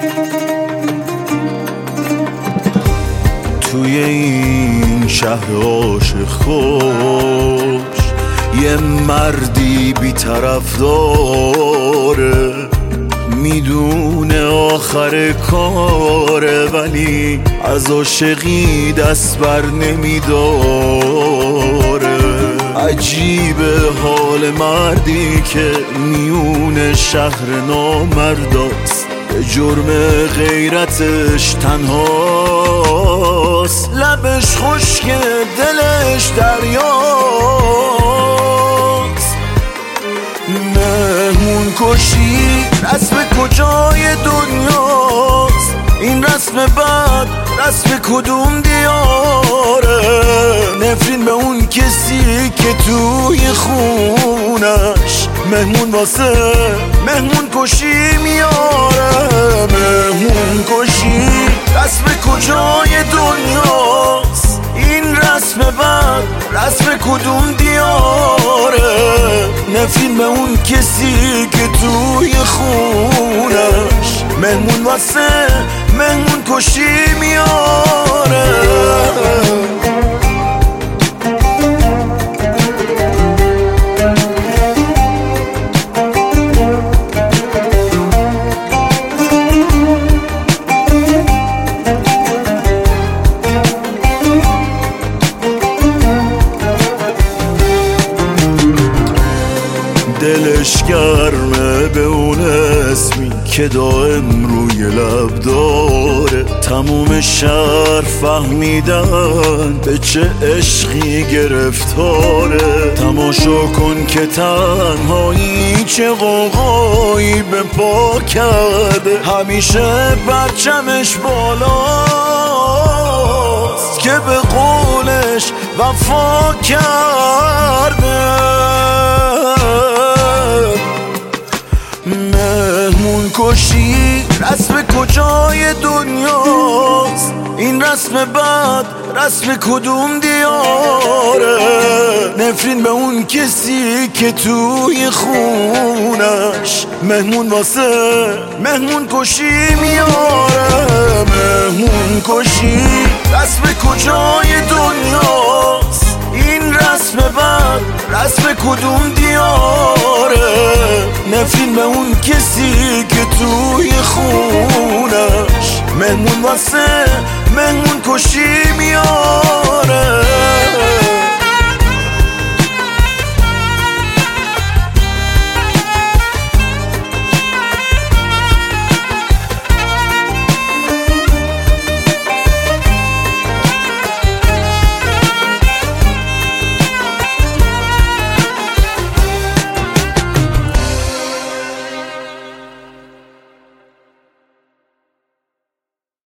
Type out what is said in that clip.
توی این شهر عاشق خوش یه مردی بی‌طرف داره، میدونه آخر کاره ولی از عاشقی دست بر نمیداره. عجیبه حال مردی که میون شهر نامرداست، به جرم غیرتش تنهاست، لبش خشکه دلش دریاست. مهمون کشی رسم کجای دنیاست؟ این رسم بد رسم کدوم دیاره؟ نفرین به اون کسی که توی خونش مهمون واسه مهمون کشی میاره. مهمون کشی رسم کجای دنیاست؟ این رسم بد رسم کدوم دیاره؟ نفرین به اون کسی که توی خونش مهمون واسه مهمون کشی میاره. دلش گرمه به اون اسمی که دائم روی لب داره، تموم شهر فهمیدن به چه عشقی گرفتاره. تماشا کن که تنهایی چه غوغایی به پا کرده، همیشه پرچمش بالاست که به قولش وفا کرده. مهمون کشی رسم کجای دنیاست؟ این رسم بد رسم کدوم دیاره؟ نفرین به اون کسی که توی خونش مهمون واسه مهمون کشی میاره. مهمون کشی رسم کجای دنیاست؟ این رسم بد رسم کدوم دیاره؟ نفرین به اون کسی که توی خونش مهمون واسه مهمون کشی میاره.